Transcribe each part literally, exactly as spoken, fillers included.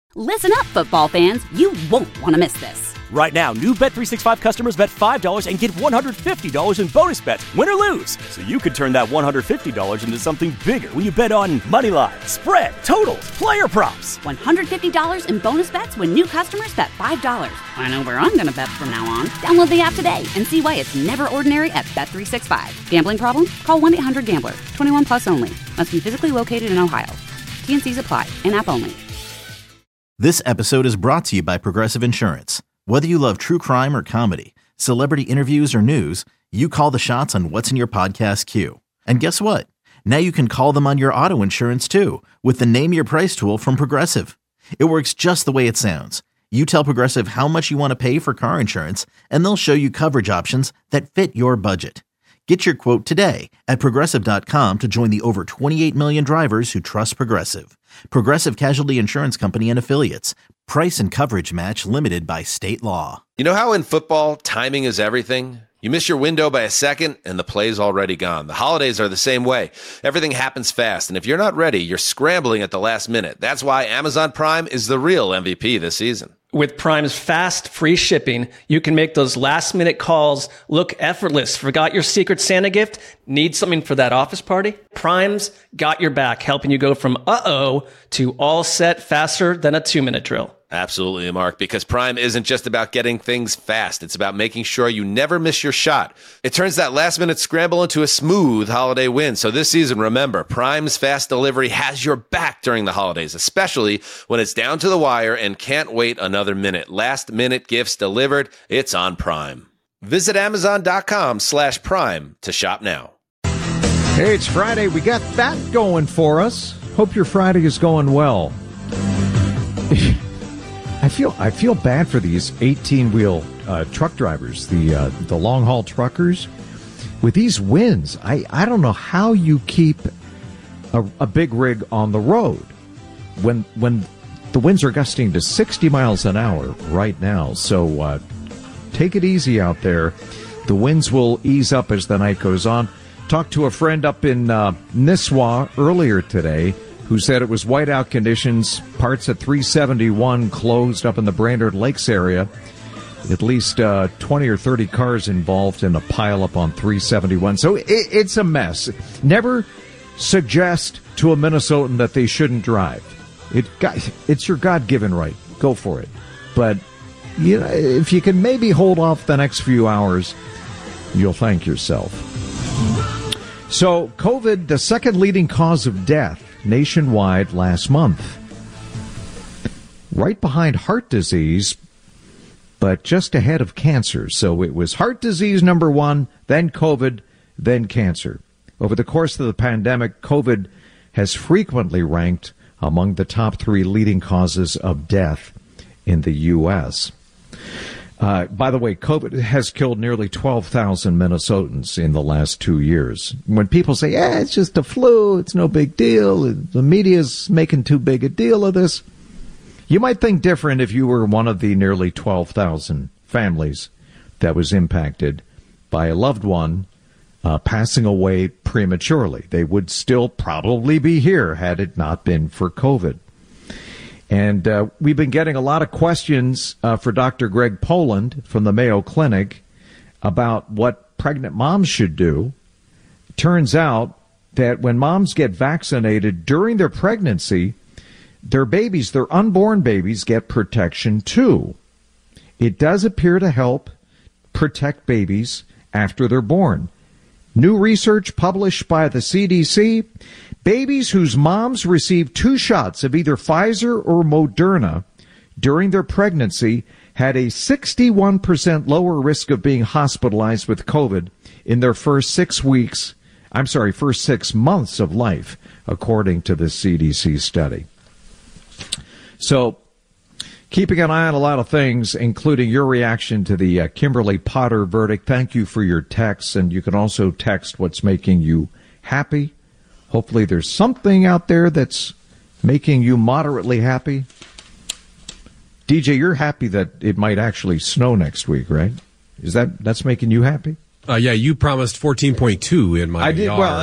Listen up, football fans. You won't want to miss this. Right now, new Bet three sixty-five customers bet five dollars and get one hundred fifty dollars in bonus bets, win or lose. So you could turn that one hundred fifty dollars into something bigger when you bet on money line, spread, totals, player props. one hundred fifty dollars in bonus bets when new customers bet five dollars. I know where I'm going to bet from now on. Download the app today and see why it's never ordinary at Bet three sixty-five. Gambling problem? Call one eight hundred gambler. twenty-one plus only. Must be physically located in Ohio. T N Cs apply. In-app only. This episode is brought to you by Progressive Insurance. Whether you love true crime or comedy, celebrity interviews or news, you call the shots on what's in your podcast queue. And guess what? Now you can call them on your auto insurance too with the Name Your Price tool from Progressive. It works just the way it sounds. You tell Progressive how much you want to pay for car insurance, and they'll show you coverage options that fit your budget. Get your quote today at Progressive dot com to join the over twenty-eight million drivers who trust Progressive. Progressive Casualty Insurance Company and Affiliates. Price and coverage match limited by state law. You know how in football, timing is everything? You miss your window by a second, and the play's already gone. The holidays are the same way. Everything happens fast, and if you're not ready, you're scrambling at the last minute. That's why Amazon Prime is the real M V P this season. With Prime's fast, free shipping, you can make those last-minute calls look effortless. Forgot your Secret Santa gift? Need something for that office party? Prime's got your back, helping you go from uh-oh to all set faster than a two-minute drill. Absolutely, Mark, because Prime isn't just about getting things fast. It's about making sure you never miss your shot. It turns that last-minute scramble into a smooth holiday win. So this season, remember, Prime's fast delivery has your back during the holidays, especially when it's down to the wire and can't wait another minute. Last-minute gifts delivered. It's on Prime. Visit Amazon.com slash Prime to shop now. Hey, it's Friday. We got that going for us. Hope your Friday is going well. I feel I feel bad for these eighteen-wheel uh, truck drivers, the uh, the long-haul truckers. With these winds, I, I don't know how you keep a, a big rig on the road when when the winds are gusting to sixty miles an hour right now. So uh, take it easy out there. The winds will ease up as the night goes on. Talked to a friend up in uh, Nisswa earlier today who said it was whiteout conditions. Parts at three seventy-one closed up in the Brainerd Lakes area. At least uh, twenty or thirty cars involved in a pileup on three seventy-one. So it, it's a mess. Never suggest to a Minnesotan that they shouldn't drive. It It's your God-given right. Go for it. But you know, if you can maybe hold off the next few hours, you'll thank yourself. So COVID, the second leading cause of death nationwide last month. Right behind heart disease, but just ahead of cancer. So it was heart disease number one, then COVID, then cancer. Over the course of the pandemic, COVID has frequently ranked among the top three leading causes of death in the U S Uh, by the way, COVID has killed nearly twelve thousand Minnesotans in the last two years. When people say, yeah, it's just a flu, it's no big deal, the media's making too big a deal of this, you might think different if you were one of the nearly twelve thousand families that was impacted by a loved one uh, passing away prematurely. They would still probably be here had it not been for COVID. And uh, we've been getting a lot of questions uh, for Doctor Greg Poland from the Mayo Clinic about what pregnant moms should do. Turns out that when moms get vaccinated during their pregnancy, their babies, their unborn babies, get protection too. It does appear to help protect babies after they're born. New research published by the C D C, babies whose moms received two shots of either Pfizer or Moderna during their pregnancy had a sixty-one percent lower risk of being hospitalized with COVID in their first six weeks, I'm sorry, first six months of life, according to the C D C study. So, keeping an eye on a lot of things, including your reaction to the uh, Kimberly Potter verdict. Thank you for your texts, and you can also text what's making you happy. Hopefully there's something out there that's making you moderately happy. D J, you're happy that it might actually snow next week, right? Is that that's making you happy? Uh, yeah, you promised fourteen point two in my I did, yard. Well, I, I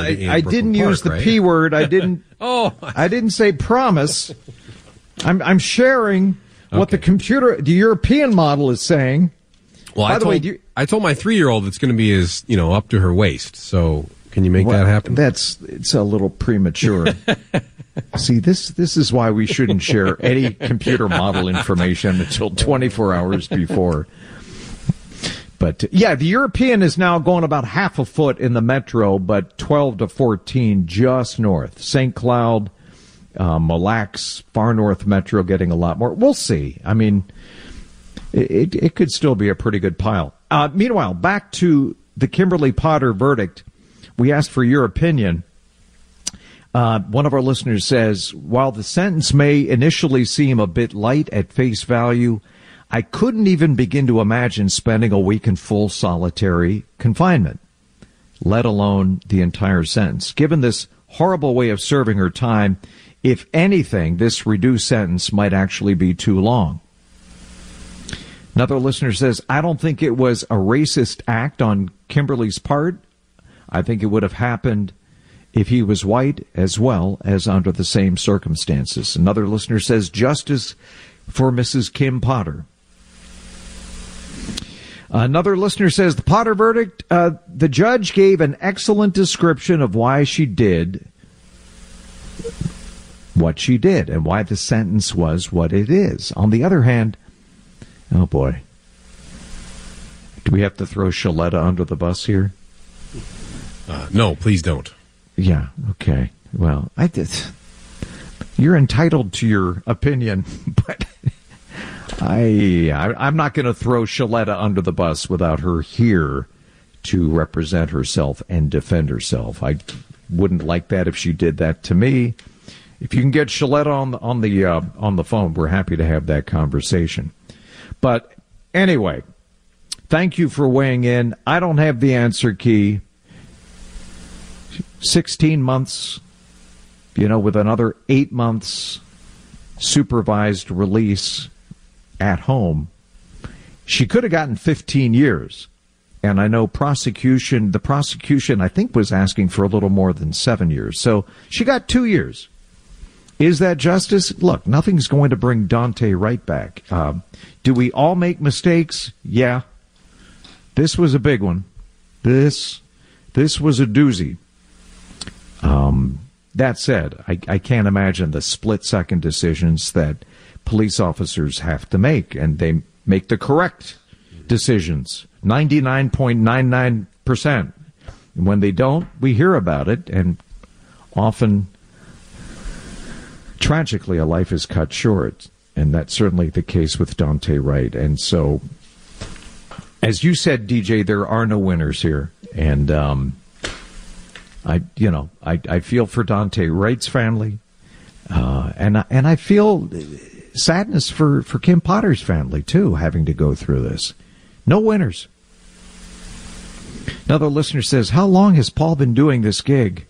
in didn't Brooklyn Park, use the right? P word. I didn't. oh, I didn't say promise. I'm I'm sharing what Okay. the computer, the European model is saying. Well, By I the told, way, do you- I told my three-year-old it's going to be as, you know, up to her waist. So can you make Well, that happen? That's it's a little premature. See, this this is why we shouldn't share any computer model information until twenty-four hours before. But uh, yeah, the European is now going about half a foot in the metro, but twelve to fourteen just north. Saint Cloud, uh, Mille Lacs, far north metro getting a lot more. We'll see. I mean, it, it could still be a pretty good pile. Uh, meanwhile, back to the Kimberly Potter verdict. We asked for your opinion. Uh, one of our listeners says, while the sentence may initially seem a bit light at face value, I couldn't even begin to imagine spending a week in full solitary confinement, let alone the entire sentence. Given this horrible way of serving her time, if anything, this reduced sentence might actually be too long. Another listener says, I don't think it was a racist act on Kimberly's part. I think it would have happened if he was white as well as under the same circumstances. Another listener says, justice for Missus Kim Potter. Another listener says, the Potter verdict, uh, the judge gave an excellent description of why she did what she did and why the sentence was what it is. On the other hand, oh boy, do we have to throw Shaletta under the bus here? Uh, no, please don't. Yeah, okay. Well, I did. You're entitled to your opinion, but I, I I'm not going to throw Shaletta under the bus without her here to represent herself and defend herself. I wouldn't like that if she did that to me. If you can get Shaletta on the on the uh, on the phone, we're happy to have that conversation. But anyway, thank you for weighing in. I don't have the answer key. sixteen months, you know, with another eight months supervised release at home. She could have gotten fifteen years. And I know prosecution, the prosecution, I think, was asking for a little more than seven years. So she got two years. Is that justice? Look, nothing's going to bring Dante Wright back. Um, do we all make mistakes? Yeah. This was a big one. This, this was a doozy. Um, that said, I, I can't imagine the split-second decisions that police officers have to make, and they make the correct decisions, ninety-nine point nine nine percent. And when they don't, we hear about it, and often, tragically, a life is cut short, and that's certainly the case with Dante Wright. And so, as you said, D J, there are no winners here, and um, I, you know, I, I feel for Dante Wright's family, uh, and I, and I feel sadness for, for Kim Potter's family too, having to go through this. No winners. Another listener says, "How long has Paul been doing this gig?"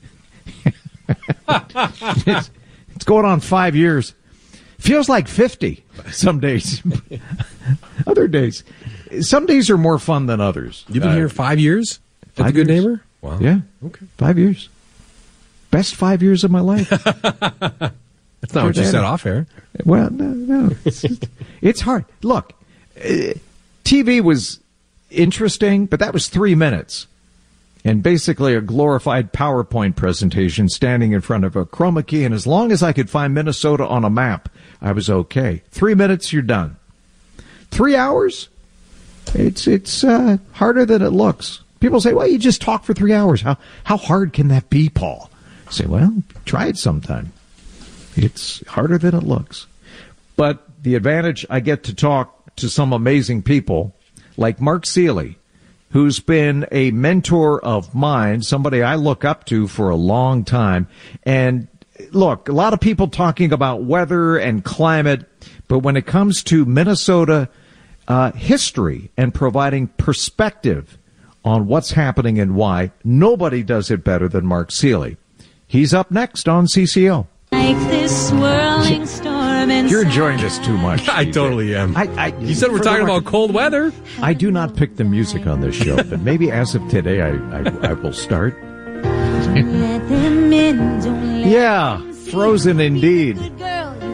it's, it's going on five years. Feels like fifty some days. Other days, some days are more fun than others. You've been Uh, here five years? At five the Good years. Neighbor? Wow. Yeah. Okay. Five years. Best five years of my life. That's not what you said off air. Well, no, no. It's, just, it's hard. Look, uh, T V was interesting, but that was three minutes. And basically a glorified PowerPoint presentation standing in front of a chroma key. And as long as I could find Minnesota on a map, I was okay. Three minutes, you're done. Three hours? It's it's uh, harder than it looks. People say, well, you just talk for three hours. How how hard can that be, Paul? I say, well, try it sometime. It's harder than it looks. But the advantage, I get to talk to some amazing people like Mark Seeley, who's been a mentor of mine, somebody I look up to for a long time. And look, a lot of people talking about weather and climate, but when it comes to Minnesota uh, history and providing perspective on what's happening and why, nobody does it better than Mark Seeley. He's up next on C C O. Like this swirling storm inside. You're enjoying this too much. I D J. totally am. I, I, You said we're for the talking record, about cold weather. I do not pick the music on this show, but maybe as of today, I, I, I will start. Let them in, don't let Yeah, them see. Frozen indeed. Good girl, you won't But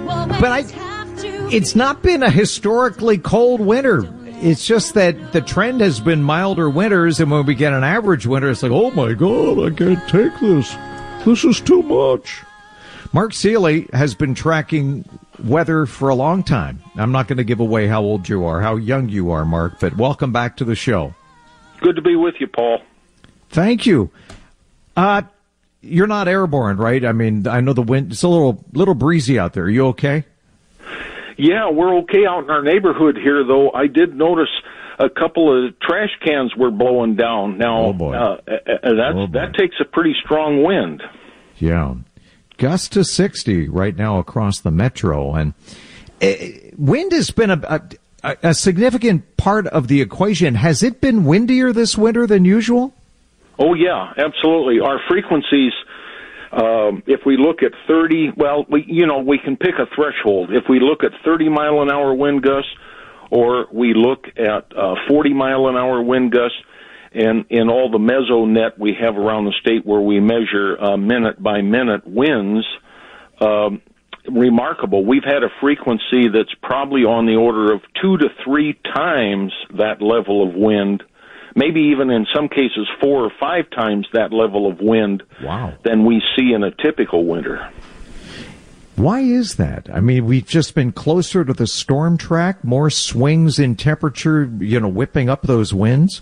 but I, it's not been a historically cold winter. It's just that the trend has been milder winters, and when we get an average winter, it's like, oh my God, I can't take this. This is too much. Mark Seeley has been tracking weather for a long time. I'm not going to give away how old you are, how young you are, Mark, but welcome back to the show. Good to be with you, Paul. Thank you. Uh, you're not airborne, right? I mean, I know the wind, it's a little little breezy out there. Are you okay? Yeah, we're okay out in our neighborhood here, though. I did notice a couple of trash cans were blowing down. Now, oh boy. Uh, that's, oh boy. That takes a pretty strong wind. Yeah. Gust to sixty right now across the metro. And uh, wind has been a, a, a significant part of the equation. Has it been windier this winter than usual? Oh, yeah, absolutely. Our frequencies, um, if we look at thirty, well, we you know, we can pick a threshold. If we look at thirty mile an hour wind gusts, or we look at uh, forty mile an hour wind gusts, and in all the mesonet we have around the state where we measure uh, minute by minute winds, um, remarkable. We've had a frequency that's probably on the order of two to three times that level of wind, maybe even in some cases four or five times that level of wind wow. than we see in a typical winter. Why is that? I mean, we've just been closer to the storm track, more swings in temperature, you know, whipping up those winds?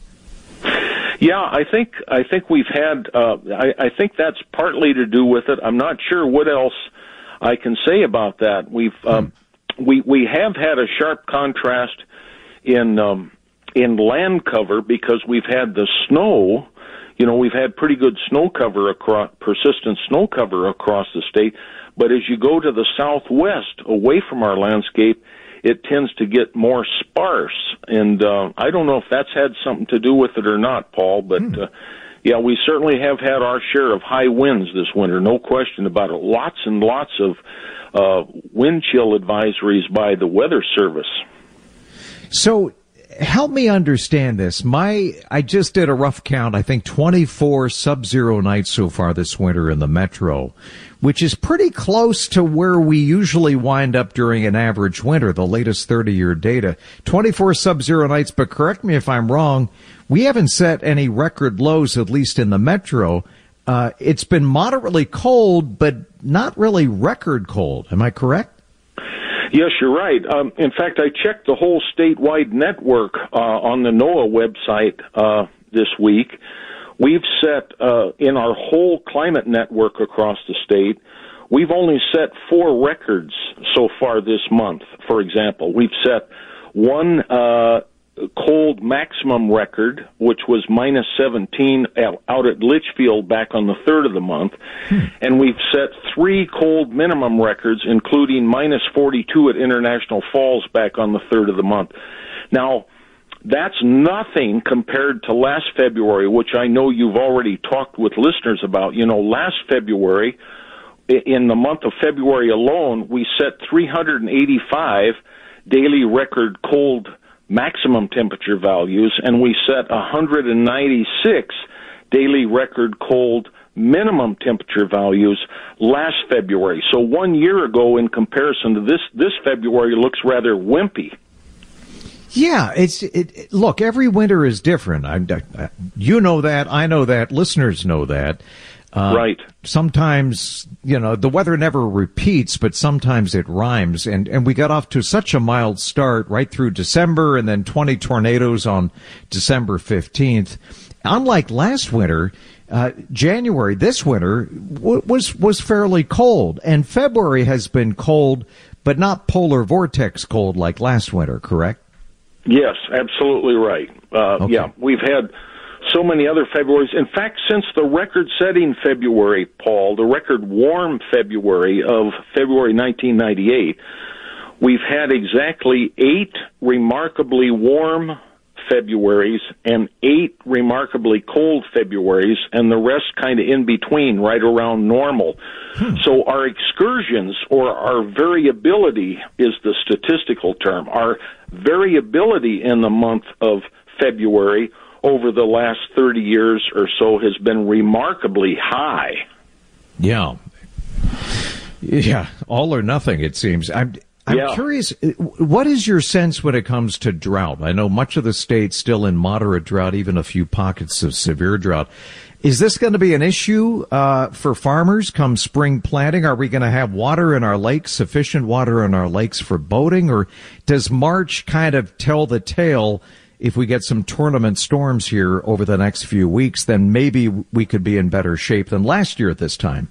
Yeah, I think I think we've had. Uh, I, I think that's partly to do with it. I'm not sure what else I can say about that. We've um, hmm. we we have had a sharp contrast in um, in land cover because we've had the snow. You know, we've had pretty good snow cover across, persistent snow cover across the state. But as you go to the southwest, away from our landscape, it tends to get more sparse. And uh, I don't know if that's had something to do with it or not, Paul, but uh, yeah, we certainly have had our share of high winds this winter, no question about it. Lots and lots of uh, wind chill advisories by the Weather Service. So help me understand this. My, I just did a rough count, I think twenty-four sub-zero nights so far this winter in the metro, which is pretty close to where we usually wind up during an average winter, the latest thirty-year data. twenty-four sub-zero nights, but correct me if I'm wrong, we haven't set any record lows, at least in the metro. Uh, it's been moderately cold, but not really record cold. Am I correct? Yes, you're right. Um, in fact, I checked the whole statewide network uh, on the NOAA website uh, this week. We've set, uh, in our whole climate network across the state, we've only set four records so far this month. For example, we've set one uh, cold maximum record, which was minus seventeen out at Litchfield back on the third of the month. Hmm. And we've set three cold minimum records, including minus forty-two at International Falls back on the third of the month. Now, that's nothing compared to last February, which I know you've already talked with listeners about. You know, last February, in the month of February alone, we set three hundred eighty-five daily record cold maximum temperature values, and we set one hundred ninety-six daily record cold minimum temperature values last February. So one year ago, in comparison to this, this February looks rather wimpy. Yeah, it's it, it, look, every winter is different. I, I, you know that, I know that, listeners know that. Uh, right. Sometimes, you know, the weather never repeats, but sometimes it rhymes. And, and we got off to such a mild start right through December, and then twenty tornadoes on December fifteenth. Unlike last winter, uh, January this winter w- was was fairly cold, and February has been cold, but not polar vortex cold like last winter, correct? Yes, absolutely right. Uh, okay. Yeah, we've had so many other Februarys. In fact, since the record-setting February, Paul, the record warm February of February nineteen ninety-eight, we've had exactly eight remarkably warm Februarys and eight remarkably cold Februarys, and the rest kind of in between, right around normal. Hmm. So our excursions, or our variability is the statistical term, our variability in the month of February over the last thirty years or so has been remarkably high. Yeah. Yeah, all or nothing, it seems. I'm, I'm yeah. curious, what is your sense when it comes to drought? I know much of the state's still in moderate drought, even a few pockets of severe drought. Is this going to be an issue uh, for farmers come spring planting? Are we going to have water in our lakes, sufficient water in our lakes for boating? Or does March kind of tell the tale? If we get some tournament storms here over the next few weeks, then maybe we could be in better shape than last year at this time.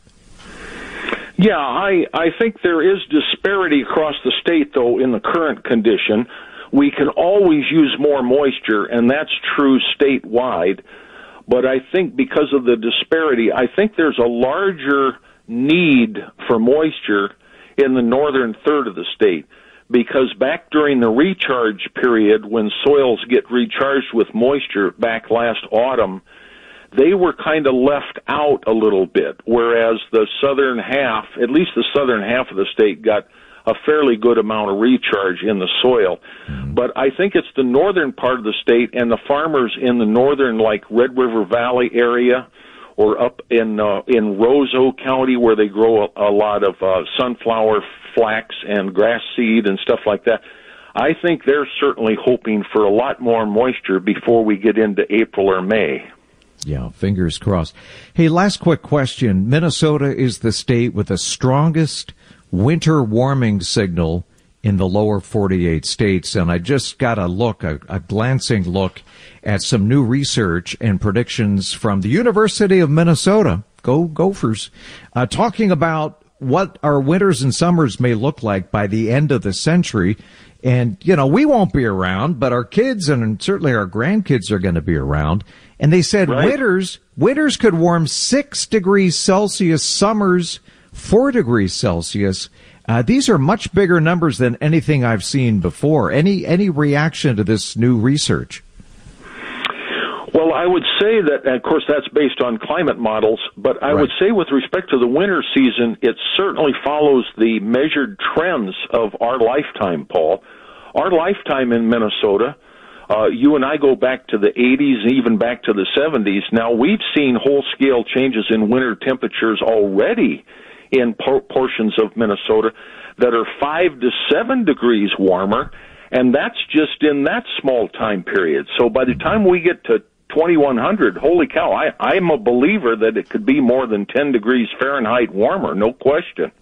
Yeah, I, I think there is disparity across the state, though, in the current condition. We can always use more moisture, and that's true statewide. But I think because of the disparity, I think there's a larger need for moisture in the northern third of the state. Because back during the recharge period, when soils get recharged with moisture back last autumn, they were kind of left out a little bit, whereas the southern half, at least the southern half of the state, got a fairly good amount of recharge in the soil. Mm-hmm. But I think it's the northern part of the state and the farmers in the northern, like Red River Valley area, or up in uh, in Roseau County, where they grow a, a lot of uh, sunflower, flax, and grass seed and stuff like that. I think they're certainly hoping for a lot more moisture before we get into April or May. Yeah, fingers crossed. Hey, last quick question. Minnesota is the state with the strongest winter warming signal in the lower forty-eight states, and I just got a look, a, a glancing look at some new research and predictions from the University of Minnesota, go Gophers, uh, talking about what our winters and summers may look like by the end of the century. And, you know, we won't be around, but our kids and certainly our grandkids are going to be around. And they said right. winters, winters could warm six degrees Celsius, summers four degrees Celsius. Uh, these are much bigger numbers than anything I've seen before. Any any reaction to this new research? Well, I would say that, and of course, that's based on climate models, but I right. would say with respect to the winter season, it certainly follows the measured trends of our lifetime, Paul. Our lifetime in Minnesota, uh, you and I go back to the eighties, even back to the seventies. Now, we've seen whole-scale changes in winter temperatures already in por- portions of Minnesota that are five to seven degrees warmer, and that's just in that small time period. So by the time we get to twenty-one hundred, holy cow, I, I'm a believer that it could be more than ten degrees Fahrenheit warmer, no question.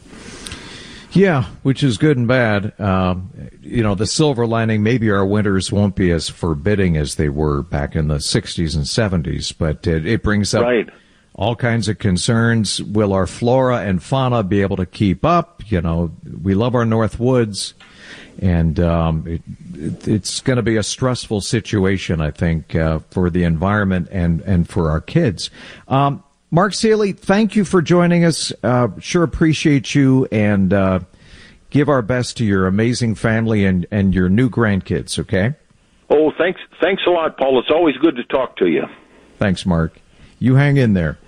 Yeah, which is good and bad. Um, you know, the silver lining, maybe our winters won't be as forbidding as they were back in the sixties and seventies, but it, it brings up right. all kinds of concerns. Will our flora and fauna be able to keep up? You know, we love our North Woods, and um, it, it, it's going to be a stressful situation, I think, uh, for the environment and, and for our kids. Um, Mark Seeley, thank you for joining us. Uh, sure appreciate you, and uh, give our best to your amazing family and, and your new grandkids, okay? Oh, thanks, thanks a lot, Paul. It's always good to talk to you. Thanks, Mark. You hang in there.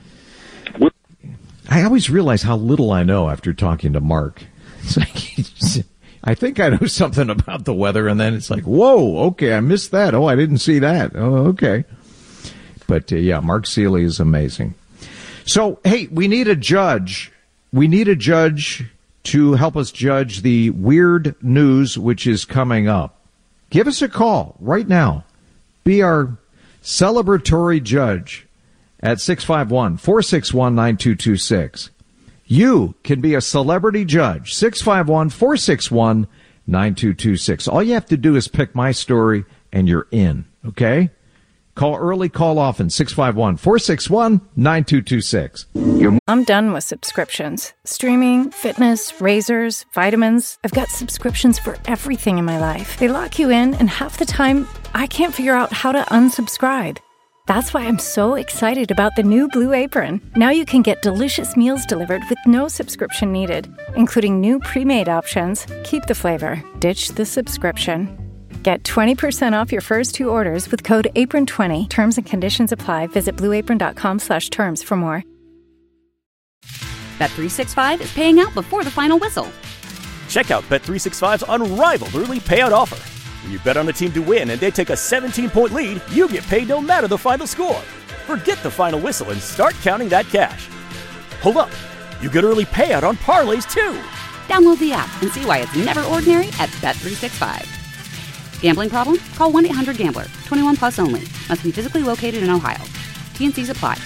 I always realize how little I know after talking to Mark. It's like, I think I know something about the weather, and then it's like, whoa, okay, I missed that. Oh, I didn't see that. Oh, okay. But, uh, yeah, Mark Seeley is amazing. So, hey, we need a judge. We need a judge to help us judge the weird news which is coming up. Give us a call right now. Be our celebratory judge at six five one, four six one, nine two two six. You can be a celebrity judge, six five one, four six one, nine two two six. All you have to do is pick my story, and you're in, okay? Call early, call often, six five one, four six one, nine two two six. I'm done with subscriptions. Streaming, fitness, razors, vitamins. I've got subscriptions for everything in my life. They lock you in, and half the time, I can't figure out how to unsubscribe. That's why I'm so excited about the new Blue Apron. Now you can get delicious meals delivered with no subscription needed, including new pre-made options. Keep the flavor, ditch the subscription. Get twenty percent off your first two orders with code apron twenty. Terms and conditions apply. Visit blueapron.com slash terms for more. Bet three sixty-five is paying out before the final whistle. Check out Bet three sixty-five's unrivaled early payout offer. When you bet on a team to win and they take a seventeen-point lead, you get paid no matter the final score. Forget the final whistle and start counting that cash. Hold up. You get early payout on parlays, too. Download the app and see why it's never ordinary at Bet three sixty-five. Gambling problem? Call one eight hundred gambler. twenty-one plus only. Must be physically located in Ohio. T and C's apply.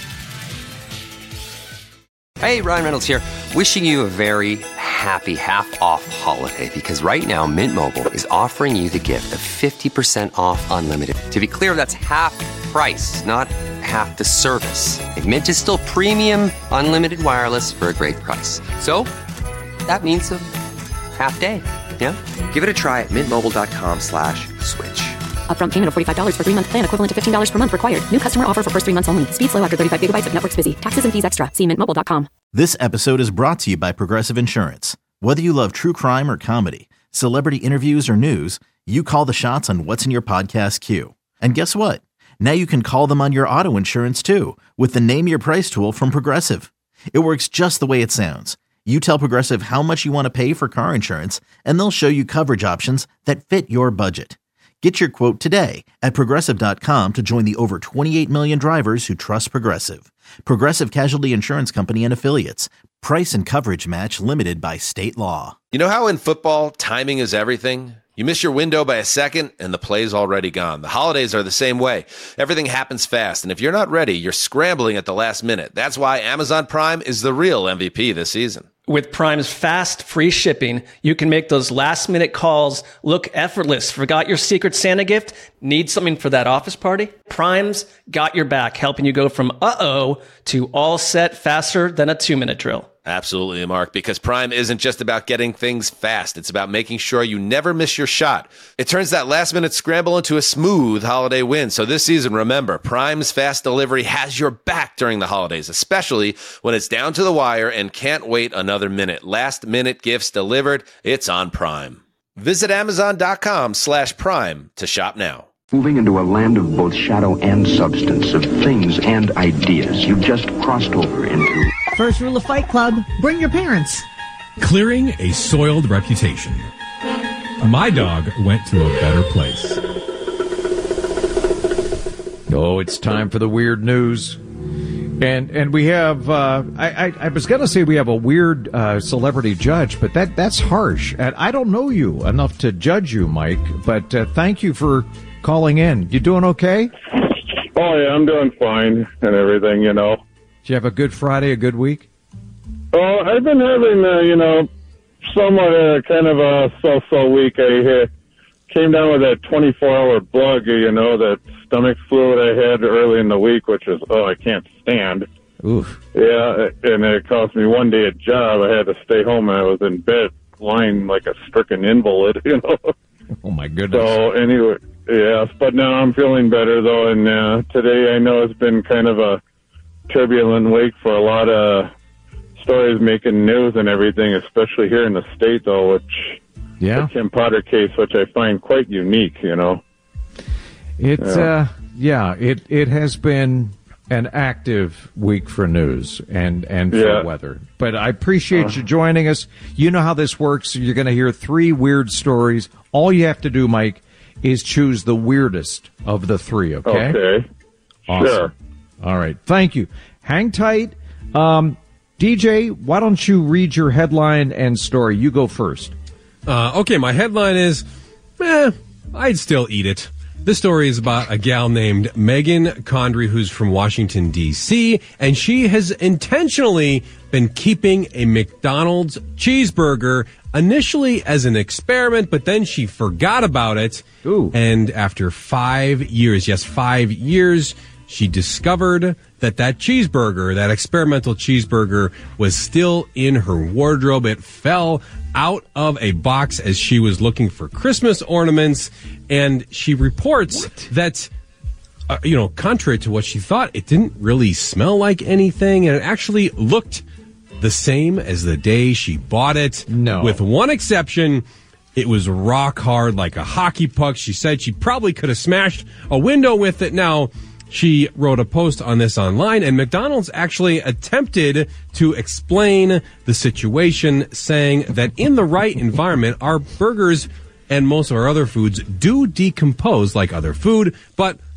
Hey, Ryan Reynolds here. Wishing you a very happy half-off holiday because right now Mint Mobile is offering you the gift of fifty percent off unlimited. To be clear, that's half price, not half the service. And Mint is still premium unlimited wireless for a great price. So that means a half day. Yeah? Give it a try at mintmobile.com slash switch. Upfront payment of forty-five dollars for three-month plan equivalent to fifteen dollars per month required. New customer offer for first three months only. Speed slow after thirty-five gigabytes if network's busy. Taxes and fees extra. See mint mobile dot com. This episode is brought to you by Progressive Insurance. Whether you love true crime or comedy, celebrity interviews or news, you call the shots on what's in your podcast queue. And guess what? Now you can call them on your auto insurance too with the Name Your Price tool from Progressive. It works just the way it sounds. You tell Progressive how much you want to pay for car insurance, and they'll show you coverage options that fit your budget. Get your quote today at Progressive dot com to join the over twenty-eight million drivers who trust Progressive. Progressive Casualty Insurance Company and Affiliates. Price and coverage match limited by state law. You know how in football, timing is everything? You miss your window by a second, and the play's already gone. The holidays are the same way. Everything happens fast, and if you're not ready, you're scrambling at the last minute. That's why Amazon Prime is the real M V P this season. With Prime's fast, free shipping, you can make those last-minute calls look effortless. Forgot your Secret Santa gift? Need something for that office party? Prime's got your back, helping you go from uh-oh to all set faster than a two-minute drill. Absolutely, Mark, because Prime isn't just about getting things fast. It's about making sure you never miss your shot. It turns that last-minute scramble into a smooth holiday win. So this season, remember, Prime's fast delivery has your back during the holidays, especially when it's down to the wire and can't wait another minute. Last-minute gifts delivered, it's on Prime. Visit Amazon.com slash Prime to shop now. Moving into a land of both shadow and substance, of things and ideas. You've just crossed over into... First rule of Fight Club, bring your parents. Clearing a soiled reputation. My dog went to a better place. Oh, it's time for the weird news. And and we have, uh, I, I, I was going to say we have a weird uh, celebrity judge, but that that's harsh. And I don't know you enough to judge you, Mike, but uh, thank you for calling in. You doing okay? Oh, yeah, I'm doing fine and everything, you know. Did you have a good Friday, a good week? Oh, I've been having, uh, you know, somewhat uh, kind of a so-so week. I uh, came down with a twenty-four hour bug, you know, that stomach flu that I had early in the week, which is, oh, I can't stand. Oof. Yeah, and it cost me one day a job. I had to stay home, and I was in bed lying like a stricken invalid, you know. Oh, my goodness. So, anyway, yes, but now I'm feeling better, though, and uh, today I know it's been kind of a turbulent week for a lot of stories making news and everything, especially here in the state, though, which yeah, the Kim Potter case, which I find quite unique, you know. It's, yeah. uh, yeah, it, it has been an active week for news and, and for yeah. weather. But I appreciate uh, you joining us. You know how this works. You're going to hear three weird stories. All you have to do, Mike, is choose the weirdest of the three, okay? Okay. Awesome. Sure. All right. Thank you. Hang tight. Um, D J, why don't you read your headline and story? You go first. Uh, okay, my headline is, eh, I'd still eat it. This story is about a gal named Megan Condry who's from Washington, D C, and she has intentionally been keeping a McDonald's cheeseburger initially as an experiment, but then she forgot about it. Ooh. And after five years, yes, five years, she discovered that that cheeseburger, that experimental cheeseburger, was still in her wardrobe. It fell out of a box as she was looking for Christmas ornaments, and she reports what? that, uh, you know, contrary to what she thought, it didn't really smell like anything, and it actually looked the same as the day she bought it. No. With one exception. It was rock hard like a hockey puck. She said she probably could have smashed a window with it. Now, she wrote a post on this online, and McDonald's actually attempted to explain the situation, saying that in the right environment, our burgers and most of our other foods do decompose like other food, but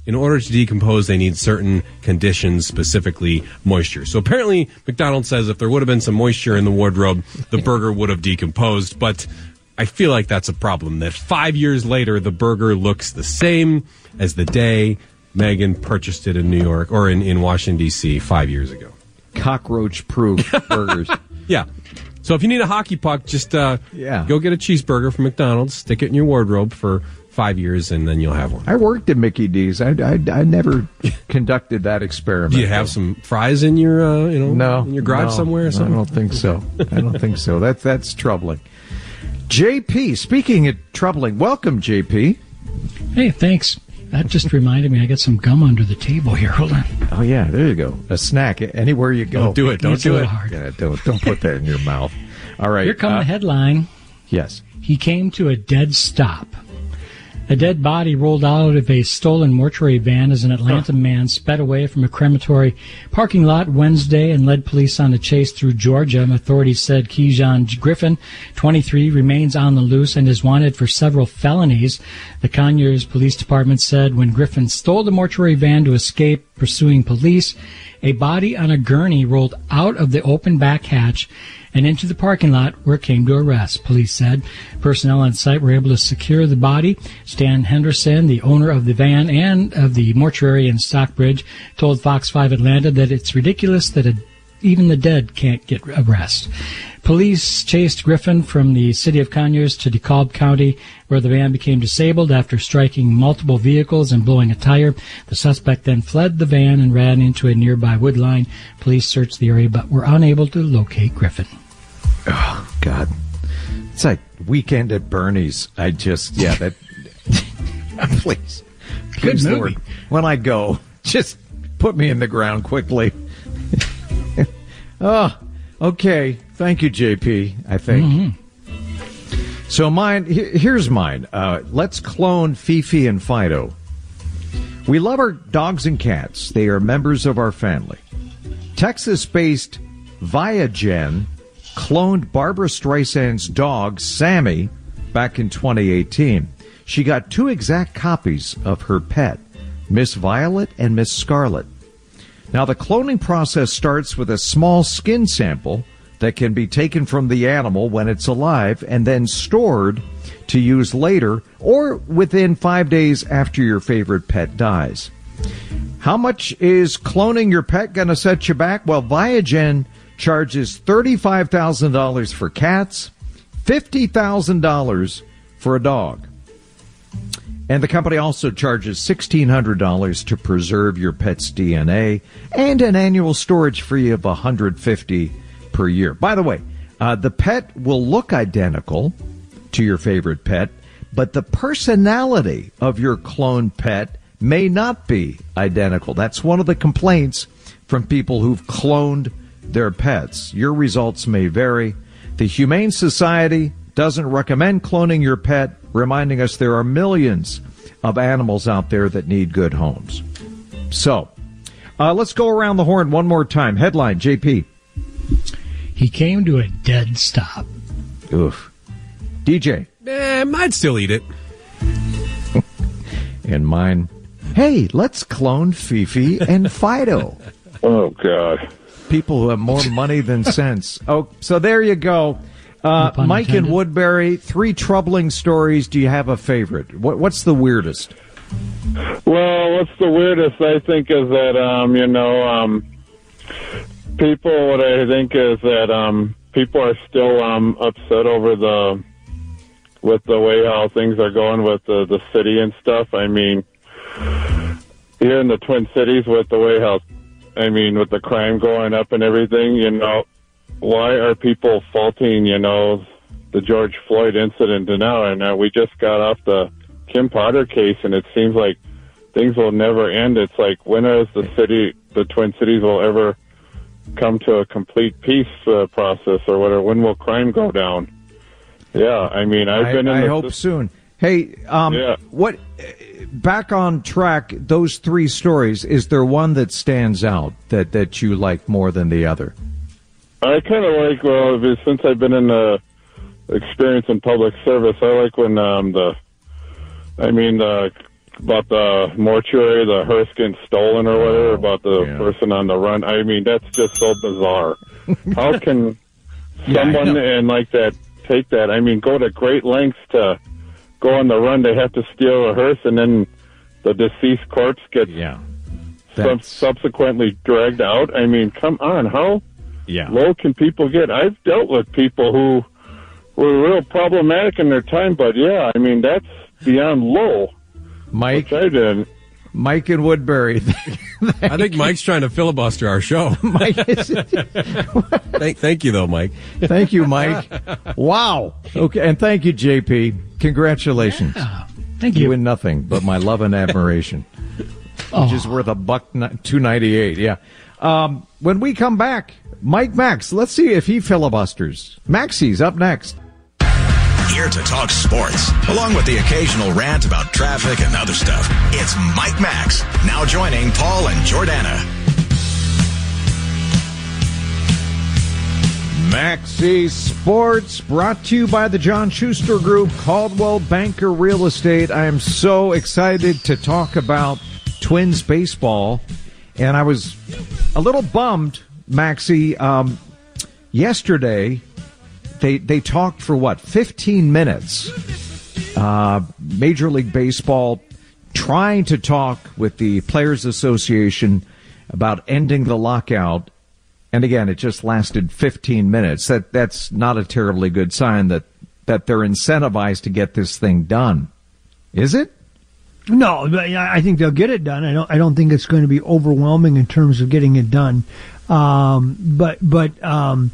in order to decompose, they need certain conditions, specifically moisture. So apparently, McDonald's says if there would have been some moisture in the wardrobe, the burger would have decomposed. But I feel like that's a problem, that five years later, the burger looks the same as the day Megan purchased it in New York or in, in Washington, D C five years ago. Cockroach-proof burgers. Yeah. So if you need a hockey puck, just uh, yeah. go get a cheeseburger from McDonald's, stick it in your wardrobe for five years, and then you'll have one. I worked at Mickey D's. I, I, I never conducted that experiment. Do you have some fries in your uh, you know no, in your garage no, somewhere or something? I don't think so. I don't think so. That's that's troubling. J P, speaking of troubling, welcome, J P. Hey, thanks. That just reminded me I got some gum under the table here. Hold on. Oh, yeah, there you go. A snack anywhere you go. Don't do it. Don't It's do a it. little hard. Yeah, don't, don't put that in your mouth. All right. Here comes uh, the headline. Yes. He came to a dead stop. A dead body rolled out of a stolen mortuary van as an Atlanta man sped away from a crematory parking lot Wednesday and led police on a chase through Georgia. Authorities said Keyshawn Griffin, twenty-three, remains on the loose and is wanted for several felonies. The Conyers Police Department said when Griffin stole the mortuary van to escape pursuing police, a body on a gurney rolled out of the open back hatch and into the parking lot where it came to a rest, police said. Personnel on site were able to secure the body. Stan Henderson, the owner of the van and of the mortuary in Stockbridge, told Fox five Atlanta that it's ridiculous that a, even the dead can't get a rest. Police chased Griffin from the city of Conyers to DeKalb County, where the van became disabled after striking multiple vehicles and blowing a tire. The suspect then fled the van and ran into a nearby wood line. Police searched the area but were unable to locate Griffin. Oh, God. It's like Weekend at Bernie's. I just, yeah, that. Please. Please, Good movie. Lord, when I go, just put me in the ground quickly. Oh, okay. Thank you, J P, I think. Mm-hmm. So mine, here's mine. Uh, let's clone Fifi and Fido. We love our dogs and cats. They are members of our family. Texas-based Viagen cloned Barbara Streisand's dog, Sammy, back in twenty eighteen. She got two exact copies of her pet, Miss Violet and Miss Scarlet. Now, the cloning process starts with a small skin sample that can be taken from the animal when it's alive and then stored to use later or within five days after your favorite pet dies. How much is cloning your pet going to set you back? Well, Viagen charges thirty-five thousand dollars for cats, fifty thousand dollars for a dog. And the company also charges sixteen hundred dollars to preserve your pet's D N A and an annual storage fee of one hundred fifty dollars per year. By the way, uh, the pet will look identical to your favorite pet, but the personality of your cloned pet may not be identical. That's one of the complaints from people who've cloned their pets. Your results may vary. The Humane Society doesn't recommend cloning your pet, reminding us there are millions of animals out there that need good homes. So, uh, let's go around the horn one more time. Headline, J P. He came to a dead stop. Oof. D J. Eh, I'd still eat it. And mine, hey, let's clone Fifi and Fido. Oh, God. People who have more money than sense. Oh, so there you go. Uh, No Mike intended. and Woodbury, three troubling stories. Do you have a favorite? What, what's the weirdest? Well, what's the weirdest, I think, is that, um, you know, um, people, what I think is that um, people are still um, upset over the, with the way how things are going with the, the city and stuff. I mean, here in the Twin Cities with the way how, I mean, with the crime going up and everything, you know, why are people faulting, you know, the George Floyd incident now? And uh, we just got off the Kim Potter case, and it seems like things will never end. It's like, when is the city, the Twin Cities will ever come to a complete peace uh, process or whatever? When will crime go down? Yeah, I mean, I've I, been in I the hope soon. Hey, um, Yeah. what? Back on track, those three stories, is there one that stands out that, that you like more than the other? I kind of like, well, since I've been in the experience in public service, I like when um, the, I mean, the about the mortuary, the hearse getting stolen or whatever, Oh, about the yeah. person on the run. I mean, that's just so bizarre. How can Yeah, I someone know. and like that take that? I mean, go to great lengths to go on the run. They have to steal a hearse, and then the deceased corpse gets yeah. sub- subsequently dragged out. I mean, come on, how Yeah. low can people get? I've dealt with people who were real problematic in their time, but yeah, I mean, that's beyond low. Mike, I did. Mike in Woodbury. I think Mike's trying to filibuster our show. Mike is, thank, thank you, though, Mike. Thank you, Mike. Wow. Okay, and thank you, J P. Congratulations. Yeah, thank you. You win nothing but my love and admiration, Oh. which is worth a buck two ninety eight. Yeah. Um, when we come back, Mike Max. Let's see if he filibusters. Maxie's up next. Here to talk sports, along with the occasional rant about traffic and other stuff. It's Mike Max, now joining Paul and Jordana. Maxie Sports, brought to you by the John Schuster Group, Caldwell Banker Real Estate. I am so excited to talk about Twins baseball, and I was a little bummed, Maxie. Um, yesterday, they they talked for what, fifteen minutes. Uh, Major League Baseball trying to talk with the Players Association about ending the lockout. And again, it just lasted fifteen minutes. That that's not a terribly good sign that, that they're incentivized to get this thing done. Is it? No, but I think they'll get it done. I don't. I don't think it's going to be overwhelming in terms of getting it done. Um, but but um,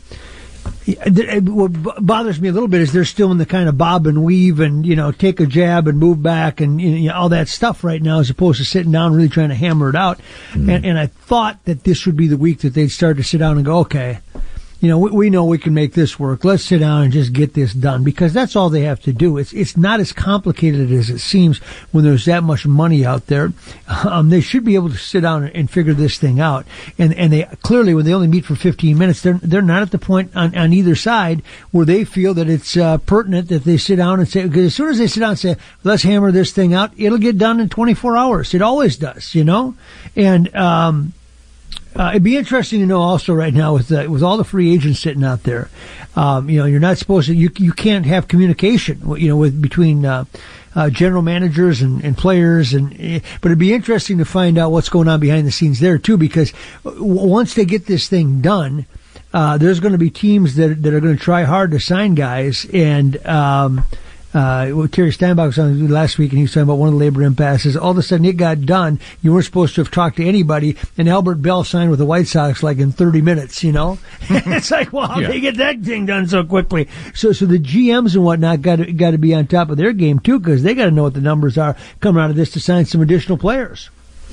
what bothers me a little bit is they're still in the kind of bob and weave and, you know, take a jab and move back and, you know, all that stuff right now, as opposed to sitting down and really trying to hammer it out. Mm. And, and I thought that this would be the week that they'd start to sit down and go, okay, you know, we, we know we can make this work. Let's sit down and just get this done, because that's all they have to do. It's it's not as complicated as it seems when there's that much money out there. Um, they should be able to sit down and, and figure this thing out. And and they clearly, when they only meet for fifteen minutes, they're they're not at the point on, on either side where they feel that it's uh, pertinent that they sit down and say, because as soon as they sit down and say, let's hammer this thing out, it'll get done in twenty-four hours. It always does, you know? And, um, Uh, it'd be interesting to know also right now with uh, with all the free agents sitting out there. Um, you know, you're not supposed to, you you can't have communication, you know, with between uh, uh, general managers and, and players, and but it'd be interesting to find out what's going on behind the scenes there too, because w- once they get this thing done, uh, there's going to be teams that that are going to try hard to sign guys. And um, Uh, Terry Steinbach was on last week, and he was talking about one of the labor impasses. All of a sudden, it got done. You weren't supposed to have talked to anybody, and Albert Bell signed with the White Sox like in thirty minutes. You know, it's like, wow, how Yeah. they get that thing done so quickly? So, so the G Ms and whatnot got to, got to be on top of their game too, because they got to know what the numbers are coming out of this to sign some additional players.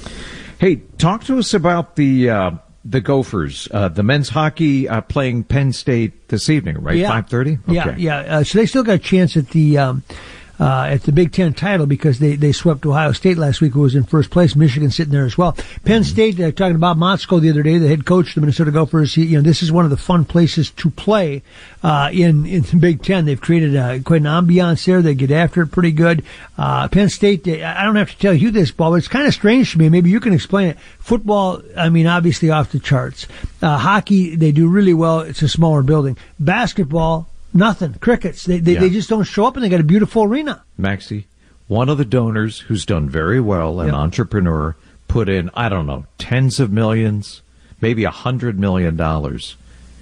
Hey, talk to us about the uh, the Gophers, uh, the men's hockey uh, playing Penn State this evening, right? Yeah. five thirty? Yeah, yeah. Uh, so they still got a chance at the um, uh, at the Big Ten title, because they, they swept Ohio State last week, who was in first place. Michigan sitting there as well. Penn State, uh, talking about Motzko the other day, the head coach of the Minnesota Gophers. He, you know, this is one of the fun places to play uh, in in the Big Ten. They've created uh, quite an ambiance there. They get after it pretty good. Uh, Penn State, they, I don't have to tell you this, Paul, but it's kind of strange to me. Maybe you can explain it. Football, I mean, obviously off the charts. Uh, hockey, they do really well. It's a smaller building. Basketball, nothing. Crickets, they they, Yeah. they just don't show up, and they got a beautiful arena. Maxie, one of the donors who's done very well, an Yep. entrepreneur, put in, I don't know, tens of millions, maybe a hundred million dollars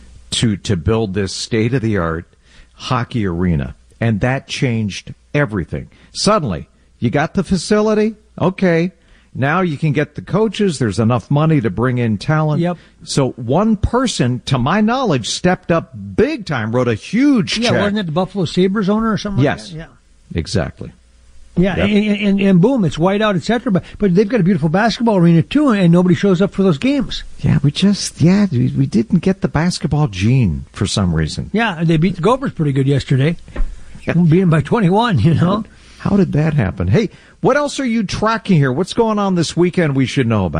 to to build this state-of-the-art hockey arena. And that changed everything. Suddenly, you got the facility, okay. Now you can get the coaches. There's enough money to bring in talent. Yep. So one person, to my knowledge, stepped up big time, wrote a huge Yeah, check. wasn't it the Buffalo Sabres owner or something Yes. like that? Exactly. Yeah. Yeah, Yep. and, and, and boom, it's white out, et cetera. But, but they've got a beautiful basketball arena too, and nobody shows up for those games. Yeah, we just, yeah, we, we didn't get the basketball gene for some reason. Yeah, they beat the Gophers pretty good yesterday. Beat them by twenty-one, you know. How did that happen? Hey, what else are you tracking here? What's going on this weekend we should know about?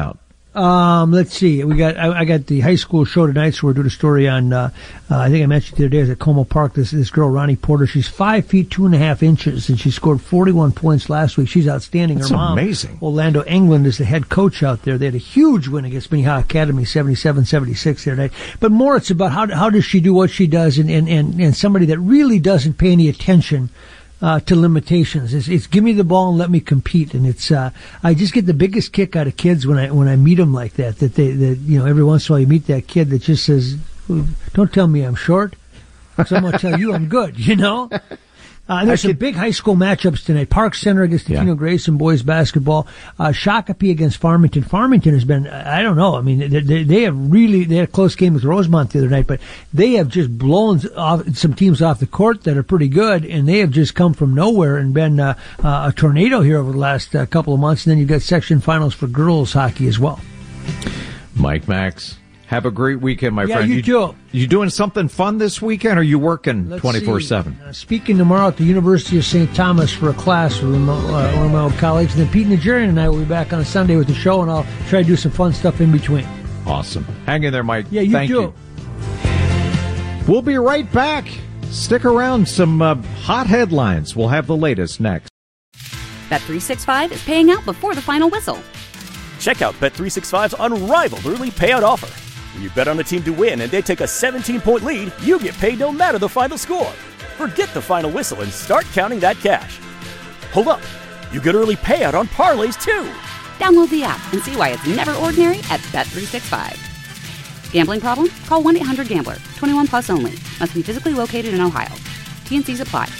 Um, let's see. We got I, I got the high school show tonight, so we're doing a story on. Uh, uh, I think I mentioned the other day, is at Como Park. This this girl Ronnie Porter. She's five feet two and a half inches, and she scored forty-one points last week. She's outstanding. That's Her mom, amazing. Orlando England, is the head coach out there. They had a huge win against Minnehaha Academy, seventy-seven seventy-six the other night. But more, it's about how how does she do what she does, and and and, and somebody that really doesn't pay any attention Uh, to limitations. It's, it's give me the ball and let me compete. And it's, uh, I just get the biggest kick out of kids when I, when I meet them like that, that they, that, you know, every once in a while you meet that kid that just says, don't tell me I'm short, so I'm going to tell you I'm good, you know? Uh, there's some big high school matchups tonight. Park Center against the yeah. Keno Grayson boys basketball. Uh, Shakopee against Farmington. Farmington has been, I don't know, I mean, they, they, they have really, they had a close game with Rosemont the other night, but they have just blown off some teams off the court that are pretty good, and they have just come from nowhere and been uh, uh, a tornado here over the last uh, couple of months. And then you've got section finals for girls hockey as well. Mike Max, have a great weekend, my yeah, friend. You, you too. You doing something fun this weekend, or are you working twenty-four seven? Uh, speaking tomorrow at the University of Saint Thomas for a class with uh, one of my old colleagues. And then Pete Nigerian and I will be back on a Sunday with the show, and I'll try to do some fun stuff in between. Awesome. Hang in there, Mike. Yeah, you Thank too. You. We'll be right back. Stick around. Some uh, hot headlines. We'll have the latest next. Bet three sixty-five is paying out before the final whistle. Check out Bet three sixty-five's unrivaled early payout offer. When you bet on a team to win and they take a seventeen-point lead, you get paid no matter the final score. Forget the final whistle and start counting that cash. Hold up. You get early payout on parlays, too. Download the app and see why it's never ordinary at Bet three sixty-five. Gambling problem? Call one eight hundred gambler. twenty-one plus only. Must be physically located in Ohio. T and C's apply.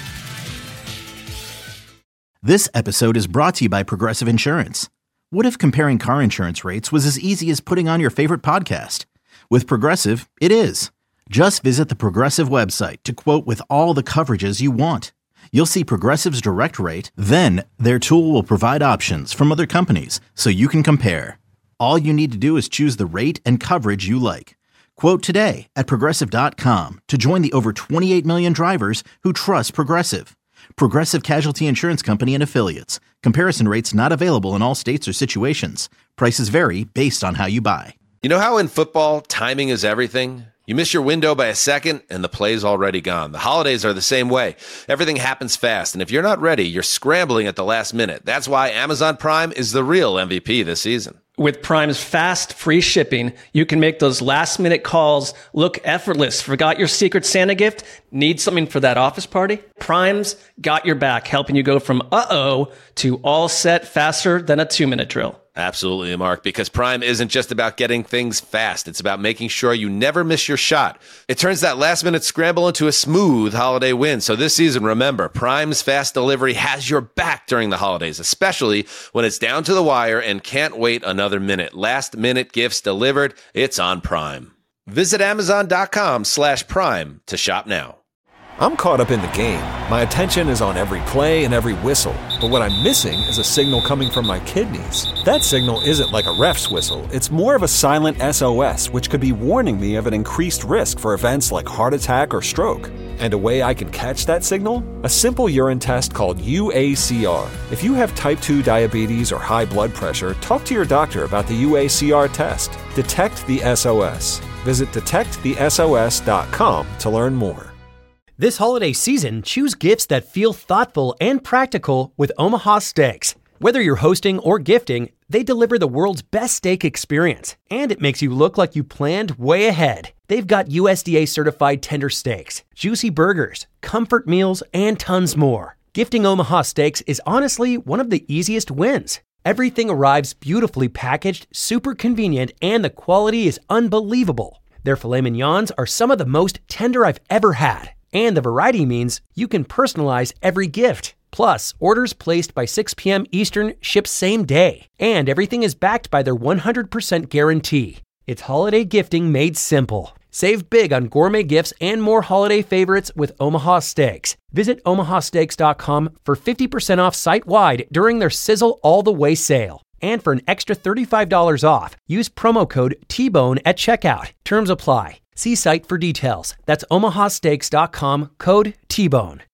This episode is brought to you by Progressive Insurance. What if comparing car insurance rates was as easy as putting on your favorite podcast? With Progressive, it is. Just visit the Progressive website to quote with all the coverages you want. You'll see Progressive's direct rate, then their tool will provide options from other companies so you can compare. All you need to do is choose the rate and coverage you like. Quote today at Progressive dot com to join the over twenty-eight million drivers who trust Progressive. Progressive Casualty Insurance Company and Affiliates. Comparison rates not available in all states or situations. Prices vary based on how you buy. You know how in football, timing is everything? You miss your window by a second, and the play's already gone. The holidays are the same way. Everything happens fast, and if you're not ready, you're scrambling at the last minute. That's why Amazon Prime is the real M V P this season. With Prime's fast, free shipping, you can make those last-minute calls look effortless. Forgot your Secret Santa gift? Need something for that office party? Prime's got your back, helping you go from uh-oh to all set faster than a two-minute drill. Absolutely, Mark, because Prime isn't just about getting things fast. It's about making sure you never miss your shot. It turns that last-minute scramble into a smooth holiday win. So this season, remember, Prime's fast delivery has your back during the holidays, especially when it's down to the wire and can't wait another minute. Last-minute gifts delivered, it's on Prime. Visit Amazon.com slash Prime to shop now. I'm caught up in the game. My attention is on every play and every whistle. But what I'm missing is a signal coming from my kidneys. That signal isn't like a ref's whistle. It's more of a silent S O S, which could be warning me of an increased risk for events like heart attack or stroke. And a way I can catch that signal? A simple urine test called U A C R. If you have type two diabetes or high blood pressure, talk to your doctor about the U A C R test. Detect the S O S. Visit detect the S O S dot com to learn more. This holiday season, choose gifts that feel thoughtful and practical with Omaha Steaks. Whether you're hosting or gifting, they deliver the world's best steak experience, and it makes you look like you planned way ahead. They've got U S D A certified tender steaks, juicy burgers, comfort meals, and tons more. Gifting Omaha Steaks is honestly one of the easiest wins. Everything arrives beautifully packaged, super convenient, and the quality is unbelievable. Their filet mignons are some of the most tender I've ever had. And the variety means you can personalize every gift. Plus, orders placed by six p.m. Eastern ship same day. And everything is backed by their one hundred percent guarantee. It's holiday gifting made simple. Save big on gourmet gifts and more holiday favorites with Omaha Steaks. Visit omaha steaks dot com for fifty percent off site-wide during their Sizzle All the Way sale. And for an extra thirty-five dollars off, use promo code T bone at checkout. Terms apply. See site for details. That's omaha steaks dot com, code T bone.